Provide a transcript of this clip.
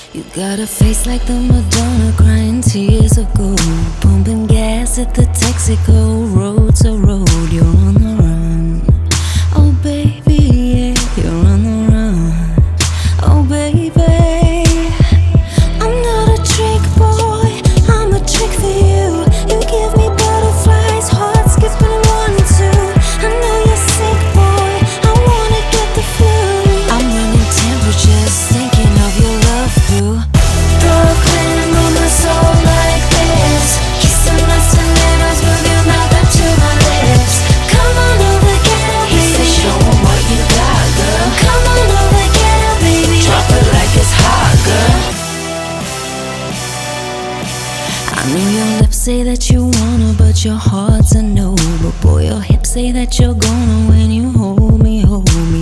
You got a face like the Madonna crying tears of gold, pumping gas at the Texaco. Road to road, you're on the run. Oh baby, yeah, you're on the run. Oh baby, I'm not a trick boy, I'm a trick for you. You give me butterflies, heart skipping 1, 2. I know you're sick boy, I wanna get the flu. I'm running temperatures, thinking of your love through Brooklyn, move my soul like this. Kissing my stilettos, move your mouth up to my lips. Come on over, get up, baby. He said, show 'em what you got, girl. Come on over, get up, baby. Drop it like it's hot, girl. I know your lips say that you wanna, but your heart's a no. But boy, your hips say that you're gonna when you hold